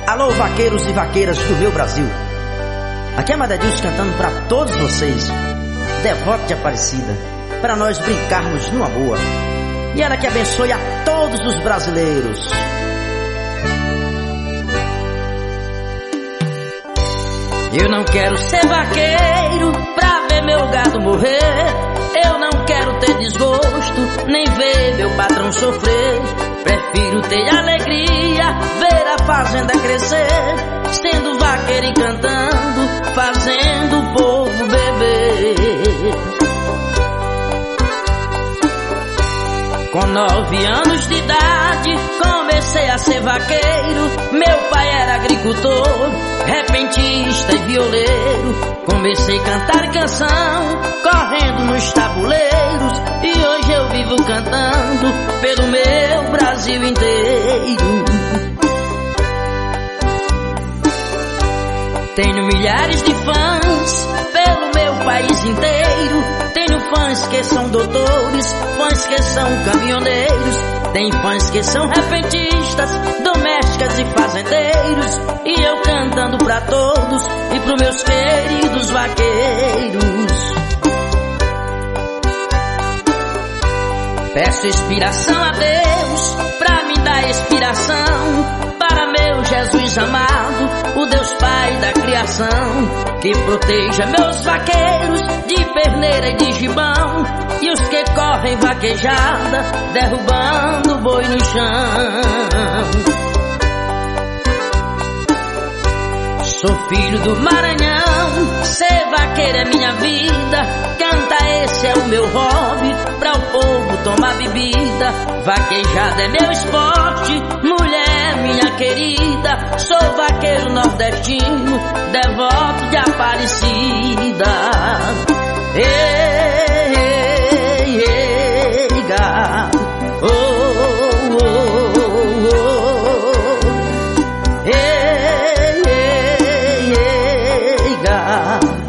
Alô, vaqueiros e vaqueiras do meu Brasil. Aqui é Madedilson cantando pra todos vocês, devoto de Aparecida, para nós brincarmos numa boa. E ela que abençoe a todos os brasileiros. Eu não quero ser vaqueiro pra ver meu gado morrer. Eu não quero ter desgosto, nem ver meu patrão sofrer. Prefiro ter alegria, ver a fazenda crescer, sendo vaqueiro e cantando, fazendo o povo beber. Com 9 anos de idade, comecei a ser vaqueiro. Meu pai era agricultor, repentista e violeiro. Comecei a cantar canção, correndo nos tabuleiros. E hoje eu vivo cantando pelo meu Brasil inteiro. Tenho milhares de fãs pelo meu país inteiro. Tenho fãs que são doutores, fãs que são caminhoneiros. Tem fãs que são repentistas, domésticas e fazendeiros. E eu cantando pra todos e pros meus queridos vaqueiros. Peço inspiração a Deus pra me dar inspiração, para meu Jesus amado, o Deus Pai da criação, que proteja meus vaqueiros de perneira e de gibão, e os que correm vaquejada, derrubando o boi no chão. Sou filho do Maranhão, ser vaqueiro é minha vida. Cantar esse é o meu hobby, pra o povo tomar bebida. Vaquejada é meu esporte, mulher minha querida. Sou vaqueiro nordestino, devoto de Aparecida. Ei, ei, ei, gado. Oh, oh, oh, oh. Ei, ei, ei, gado.